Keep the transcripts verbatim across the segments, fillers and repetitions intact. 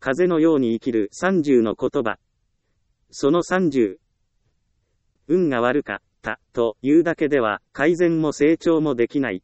風のように生きるさんじゅうの言葉。そのさんじゅう。運が悪かったというだけでは改善も成長もできない。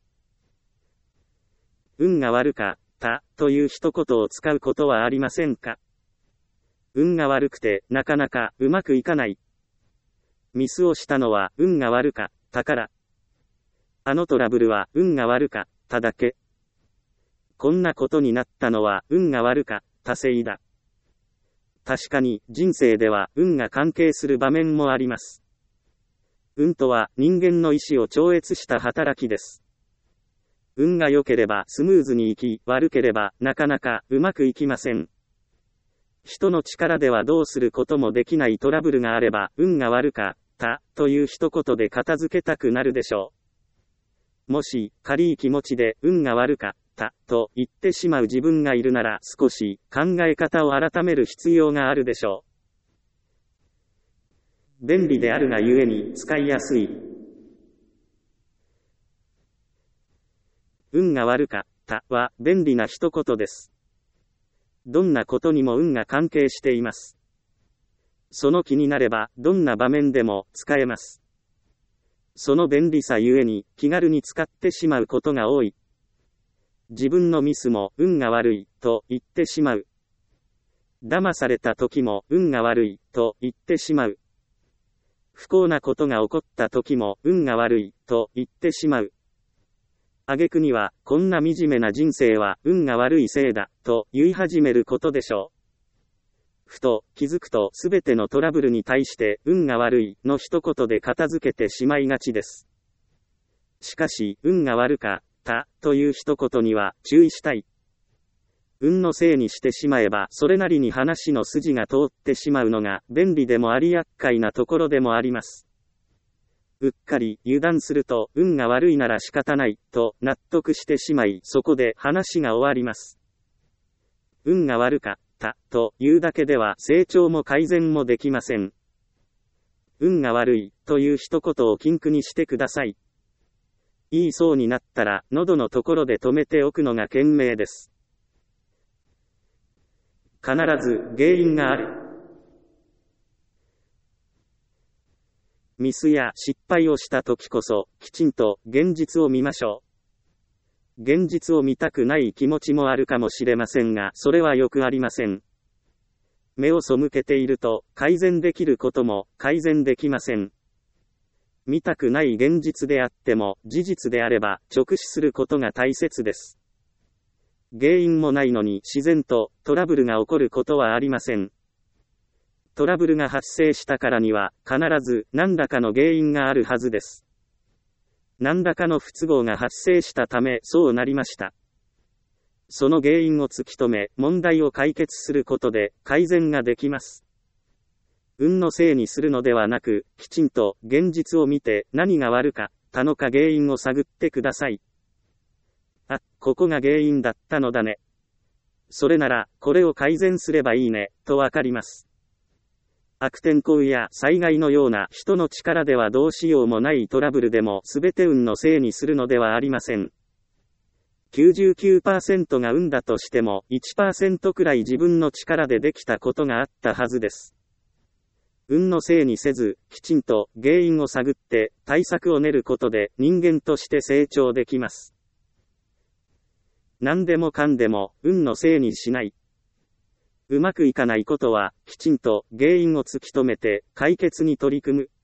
運が悪かったという一言を使うことはありませんか？運が悪くてなかなかうまくいかない。ミスをしたのは運が悪かったから。あのトラブルは運が悪かっただけ。こんなことになったのは運が悪かったせいだ。確かに人生では運が関係する場面もあります。運とは人間の意志を超越した働きです。運が良ければスムーズにいき、悪ければなかなかうまくいきません。人の力ではどうすることもできないトラブルがあれば、運が悪かったという一言で片付けたくなるでしょう。もし、軽い気持ちで運が悪かったと言ってしまう自分がいるなら、少し考え方を改める必要があるでしょう。便利であるがゆえに使いやすい。運が悪かったは便利な一言です。どんなことにも運が関係しています。その気になれば、どんな場面でも使えます。その便利さゆえに、気軽に使ってしまうことが多い。自分のミスも、運が悪い、と言ってしまう。騙された時も、運が悪い、と言ってしまう。不幸なことが起こった時も、運が悪い、と言ってしまう。挙句には、こんな惨めな人生は運が悪いせいだ、と言い始めることでしょう。ふと気づくとすべてのトラブルに対して運が悪いの一言で片付けてしまいがちです。しかし、運が悪かったという一言には注意したい。運のせいにしてしまえばそれなりに話の筋が通ってしまうのが便利でもあり厄介なところでもあります。うっかり油断すると運が悪いなら仕方ないと納得してしまい、そこで話が終わります。運が悪かったというだけでは成長も改善もできません。運が悪いという一言を禁句にしてください。言いそうになったら喉のところで止めておくのが賢明です。必ず原因がある。ミスや失敗をした時こそ、きちんと現実を見ましょう。現実を見たくない気持ちもあるかもしれませんが、それはよくありません。目を背けていると、改善できることも改善できません。見たくない現実であっても、事実であれば直視することが大切です。原因もないのに自然とトラブルが起こることはありません。トラブルが発生したからには、必ず何らかの原因があるはずです。何らかの不都合が発生したため、そうなりました。その原因を突き止め、問題を解決することで、改善ができます。運のせいにするのではなく、きちんと現実を見て、何が悪かったのか原因を探ってください。あ、ここが原因だったのだね。それなら、これを改善すればいいね、とわかります。悪天候や災害のような人の力ではどうしようもないトラブルでもすべて運のせいにするのではありません。きゅうじゅうきゅうパーセント が運だとしても いちパーセント くらい自分の力でできたことがあったはずです。運のせいにせず、きちんと原因を探って対策を練ることで人間として成長できます。何でもかんでも運のせいにしない。うまくいかないことは、きちんと原因を突き止めて解決に取り組む。